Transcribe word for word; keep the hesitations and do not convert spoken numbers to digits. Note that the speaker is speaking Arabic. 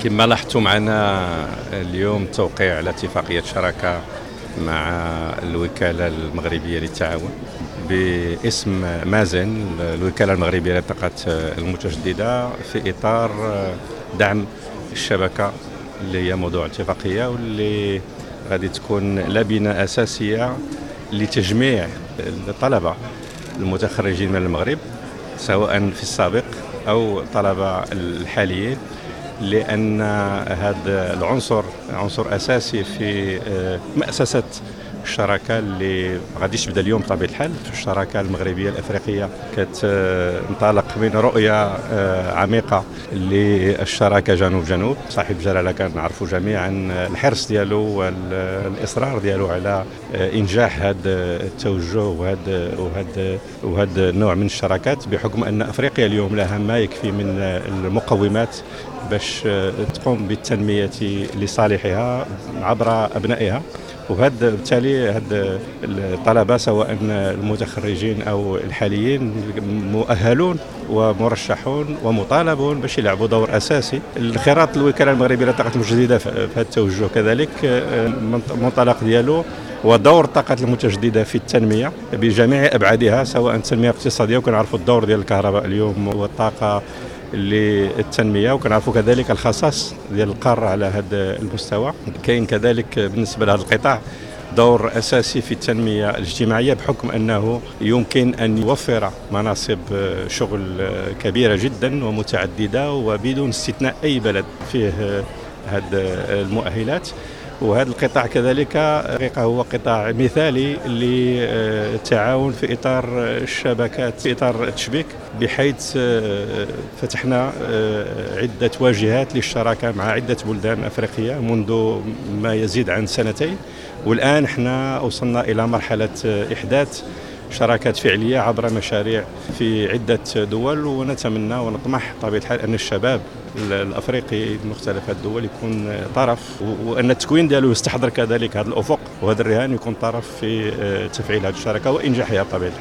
كما لاحظتوا معنا اليوم توقيع على اتفاقية شراكة مع الوكالة المغربية للتعاون باسم مازن، الوكالة المغربية للطاقة المتجددة، في إطار دعم الشبكة اللي هي موضوع الاتفاقية، واللي غادي تكون لبنة أساسية لتجميع الطلبة المتخرجين من المغرب سواء في السابق أو الطلبة الحاليين، لأن هذا العنصر عنصر أساسي في مؤسسة الشراكة اللي غاديش تبدا اليوم بطبيعة الحال. في الشراكة المغربية الأفريقية كتنطلق من رؤية عميقة للشراكة جنوب جنوب. صاحب جلالة كنعرفوا جميعا الحرص ديالو والإصرار ديالو على إنجاح هذا التوجه وهذا وهذا وهذا النوع من الشراكات، بحكم أن أفريقيا اليوم لها ما يكفي من المقومات باش تقوم بالتنمية لصالحها عبر أبنائها. وهذا بالتالي هاد الطلبة سواء المتخرجين أو الحاليين مؤهلون ومرشحون ومطالبون باش يلعبوا دور أساسي. الانخراط الوكالة المغربية للطاقة المتجددة في هذا التوجه كذلك المنطلق ديالو ودور الطاقة المتجددة في التنمية بجميع أبعادها، سواء التنمية الاقتصادية، وكنعرفوا الدور ديال الكهرباء اليوم والطاقة للتنمية، وكنعرفوا كذلك الخصاص ديال القارة على هذا المستوى. كاين كذلك بالنسبة لهذا القطاع دور أساسي في التنمية الاجتماعية، بحكم أنه يمكن أن يوفر مناصب شغل كبيرة جدا ومتعددة وبدون استثناء أي بلد فيه هذه المؤهلات. وهذا القطاع كذلك هو قطاع مثالي للتعاون في إطار الشبكات، في إطار التشبيك، بحيث فتحنا عدة واجهات للشراكة مع عدة بلدان أفريقية منذ ما يزيد عن سنتين، والآن احنا وصلنا إلى مرحلة إحداث شراكات فعلية عبر مشاريع في عدة دول. ونتمنى ونطمح طبيعة الحال أن الشباب الأفريقي بمختلف الدول يكون طرف، وأن التكوين ديالو يستحضر كذلك هذا الأفق وهذا الرهان، يكون طرف في تفعيل هذه الشراكة وإنجاحها بطبيعة الحال.